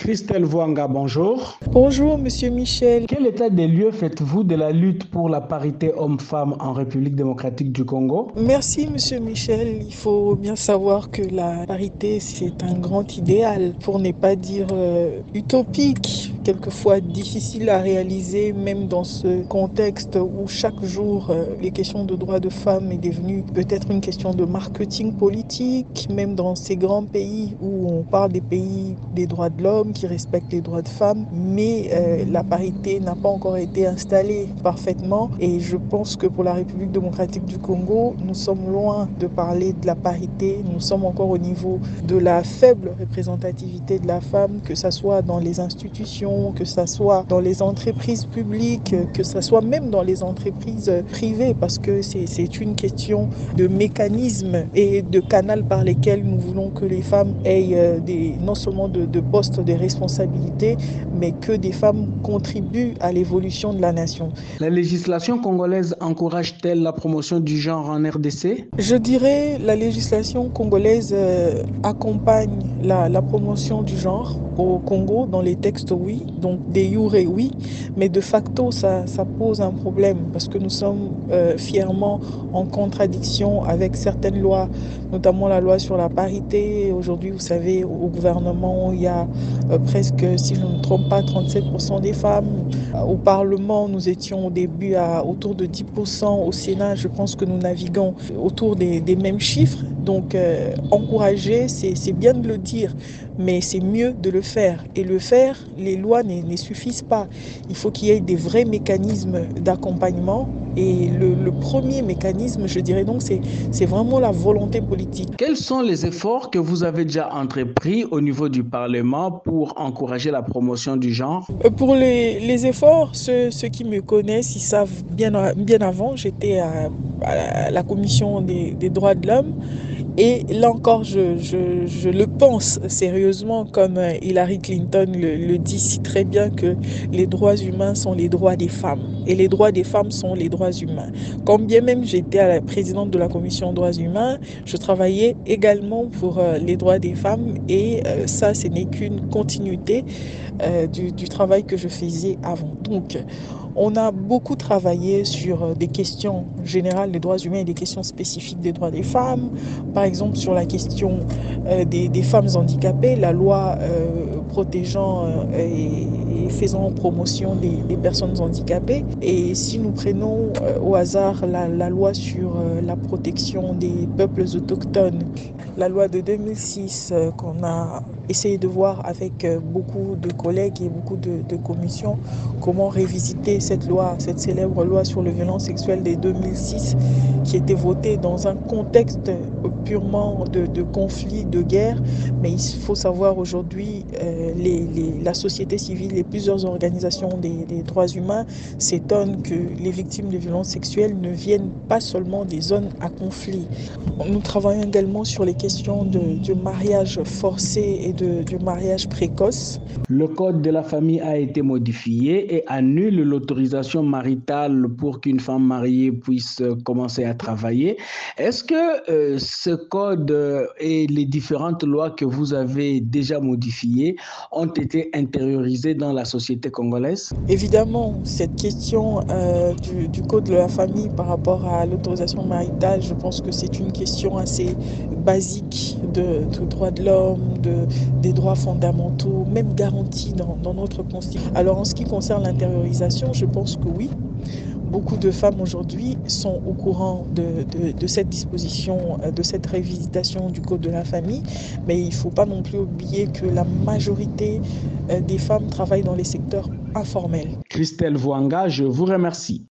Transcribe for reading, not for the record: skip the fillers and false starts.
Christelle Voanga, bonjour. Bonjour, Monsieur Michel. Quel état des lieux faites-vous de la lutte pour la parité homme-femme en République démocratique du Congo? Merci, Monsieur Michel. Il faut bien savoir que la parité, c'est un grand idéal, pour ne pas dire utopique, quelquefois difficile à réaliser, même dans ce contexte où chaque jour, les questions de droits de femmes est devenue peut-être une question de marketing politique, même dans ces grands pays où on parle des pays des droits de l'homme, qui respectent les droits de femmes, mais la parité n'a pas encore été installée parfaitement. Et je pense que pour la République démocratique du Congo, nous sommes loin de parler de la parité. Nous sommes encore au niveau de la faible représentativité de la femme, que ce soit dans les institutions, que ce soit dans les entreprises publiques, que ce soit même dans les entreprises privées, parce que c'est une question de mécanisme et de canal par lesquels nous voulons que les femmes aient non seulement de postes de responsabilité, mais que des femmes contribuent à l'évolution de la nation. La législation congolaise encourage-t-elle la promotion du genre en RDC? Je dirais la législation congolaise accompagne la promotion du genre au Congo dans les textes, oui, donc de jure, oui, mais de facto, ça pose un problème parce que nous sommes fièrement en contradiction avec certaines lois, notamment la loi sur la parité. Aujourd'hui, vous savez, au gouvernement, il y a presque, si je ne me trompe pas, 37% des femmes. Au Parlement, nous étions au début à autour de 10%. Au Sénat, je pense que nous naviguons autour des mêmes chiffres. Donc, encourager, c'est bien de le dire, mais c'est mieux de le faire. Et le faire, les lois ne suffisent pas. Il faut qu'il y ait des vrais mécanismes d'accompagnement. Et le premier mécanisme, je dirais donc, c'est vraiment la volonté politique. Quels sont les efforts que vous avez déjà entrepris au niveau du Parlement pour encourager la promotion du genre? Pour les efforts, ceux qui me connaissent, ils savent bien avant, j'étais à la commission des droits de l'homme. Et là encore, je le pense sérieusement, comme Hillary Clinton le dit si très bien, que les droits humains sont les droits des femmes. Et les droits des femmes sont les droits humains. Quand bien même j'étais la présidente de la commission droits humains, je travaillais également pour les droits des femmes. Et ça, ce n'est qu'une continuité du travail que je faisais avant. Donc, on a beaucoup travaillé sur des questions générales des droits humains et des questions spécifiques des droits des femmes. Par exemple, sur la question des femmes handicapées, la loi protégeant et faisant promotion des personnes handicapées. Et si nous prenons au hasard la loi sur la protection des peuples autochtones, la loi de 2006 qu'on a essayé de voir avec beaucoup de collègues et beaucoup de commissions, comment révisiter cette loi, cette célèbre loi sur les violences sexuelles de 2006, qui était votée dans un contexte purement de conflit, de guerre. Mais il faut savoir aujourd'hui, la société civile et plusieurs organisations des droits humains s'étonnent que les victimes de violences sexuelles ne viennent pas seulement des zones à conflit. Nous travaillons également sur les questions du mariage forcé et du mariage précoce. Le code de la famille a été modifié et annule l'autorisation maritale pour qu'une femme mariée puisse commencer à travailler. Est-ce que ce code et les différentes lois que vous avez déjà modifiées ont été intériorisées dans la société congolaise? Évidemment, cette question du code de la famille par rapport à l'autorisation maritale, je pense que c'est une question assez basique de droits de l'homme, des droits fondamentaux, même garantis dans notre constitution. Alors en ce qui concerne l'intériorisation, je pense que oui. Beaucoup de femmes aujourd'hui sont au courant de cette disposition, de cette révisitation du code de la famille, mais il ne faut pas non plus oublier que la majorité des femmes travaillent dans les secteurs informels. Christelle Voanga, je vous remercie.